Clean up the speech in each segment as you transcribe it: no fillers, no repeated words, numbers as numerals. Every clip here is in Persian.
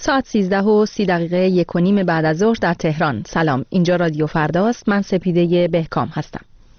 ساعت 13:30 1:30 بعد از ظهر در تهران. سلام، اینجا رادیو فرداست. من سپیده بهکام هستم.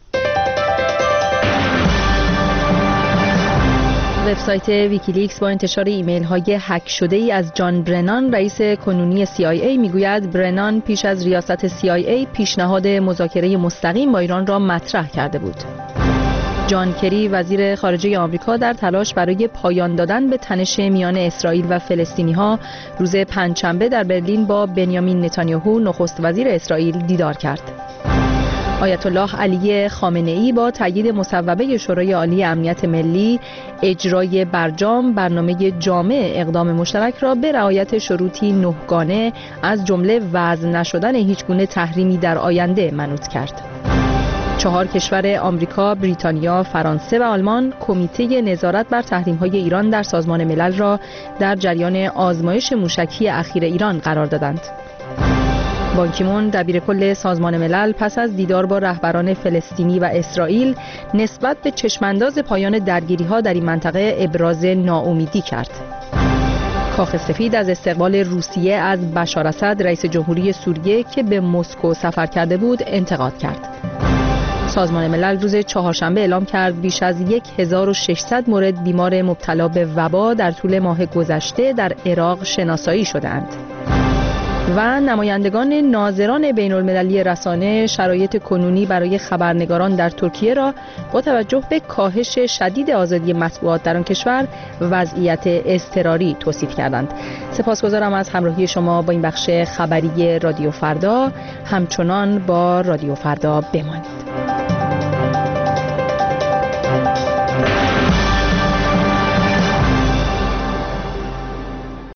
وبسایت ویکیلیکس با انتشار ایمیل های هک شده ای از جان برنان، رئیس کنونی CIA، میگوید برنان پیش از ریاست CIA پیشنهاد مذاکره مستقیم با ایران را مطرح کرده بود. جان کری، وزیر خارجه آمریکا، در تلاش برای پایان دادن به تنش میان اسرائیل و فلسطینی‌ها روز پنجشنبه در برلین با بنیامین نتانیاهو، نخست وزیر اسرائیل، دیدار کرد. آیت الله علی خامنه‌ای با تایید مصوبه شورای عالی امنیت ملی اجرای برجام برنامه جامع اقدام مشترک را به رعایت شروطی 9 گانه از جمله وضع نشدن هیچگونه تحریمی در آینده منوط کرد. 4 کشور آمریکا، بریتانیا، فرانسه و آلمان کمیته نظارت بر تحریم‌های ایران در سازمان ملل را در جریان آزمایش موشکی اخیر ایران قرار دادند. بان کی مون، دبیر کل سازمان ملل، پس از دیدار با رهبران فلسطینی و اسرائیل نسبت به چشمانداز پایان درگیری‌ها در این منطقه ابراز ناامیدی کرد. کاخ سفید از استقبال روسیه از بشار اسد، رئیس جمهوری سوریه که به مسکو سفر کرده بود، انتقاد کرد. سازمان ملل روز چهارشنبه اعلام کرد بیش از 1600 مورد بیمار مبتلا به وبا در طول ماه گذشته در عراق شناسایی شدند. و نمایندگان ناظران بین المللی رسانه شرایط کنونی برای خبرنگاران در ترکیه را با توجه به کاهش شدید آزادی مطبوعات در آن کشور وضعیت اضطراری توصیف کردند. سپاسگزارم از همراهی شما با این بخش خبری رادیو فردا. همچنان با رادیو فردا بمانید.